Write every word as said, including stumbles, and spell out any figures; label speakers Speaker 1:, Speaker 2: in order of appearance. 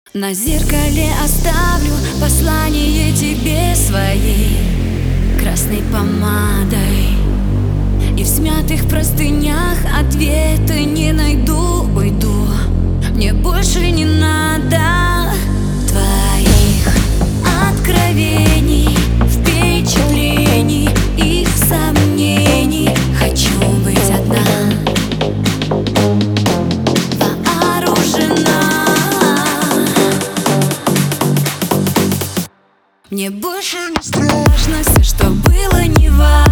Speaker 1: На зеркале оставлю послание тебе своей красной помадой, и в смятых простынях ответа не найду. Уйду, мне больше не надо твоих откровений, впечатлений и сомнений. Хочу быть одна, мне больше не страшно, все, что было, не важно.